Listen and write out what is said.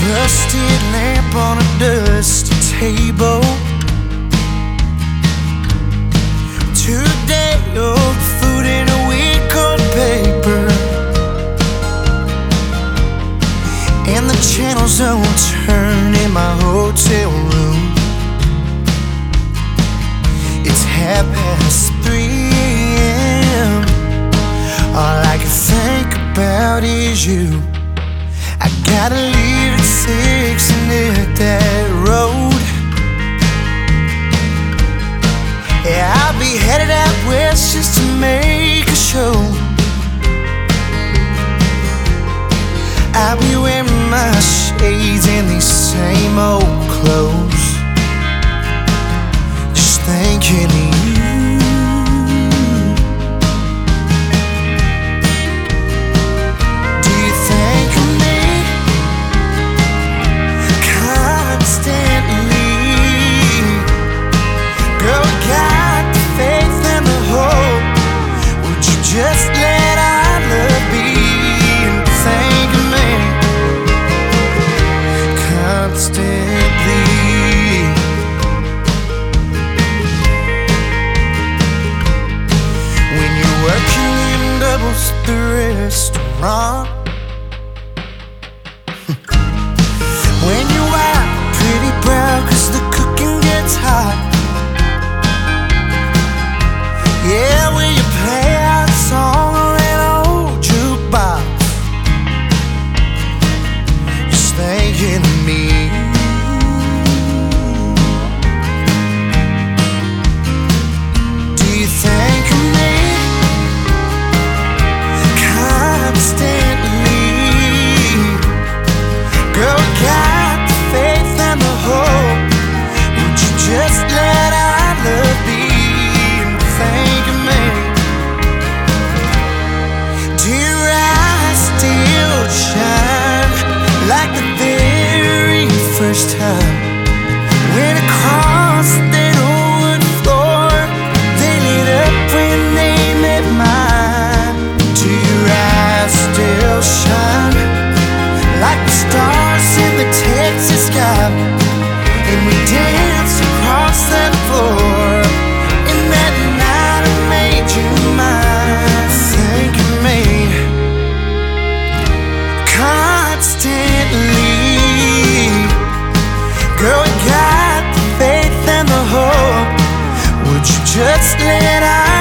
Rusted lamp on a dusty table, 2-day-old food in a week old paper, and the channels don't turn in my hotel room. It's 3:30 a.m. All I can think about is you. I gotta leave at 6 and hit that road. Yeah, I'll be headed out west just to make a show. I'll be wearing my shades and these same old clothes, just thinking of you. Do you think of me constantly? Girl, we got the faith and the hope. Would you just let our love be and think of me constantly? When you're working in doubles at the restaurant, when you wipe pretty brow 'cause the cooking gets hot, yeah, when you play out a song on an old jukebox, just thinking of me. Do you think of me constantly? Girl, we got the faith and the hope. Would you just let our love be and think of me? Do your eyes still shine like the very first time when across that old wood floor they lit up when they met mine? Do your eyes still shine like the stars in the Texas sky, and we danced across that floor, and that night I made you mine? Think of me constantly. Girl, we got the faith and the hope. Would you just let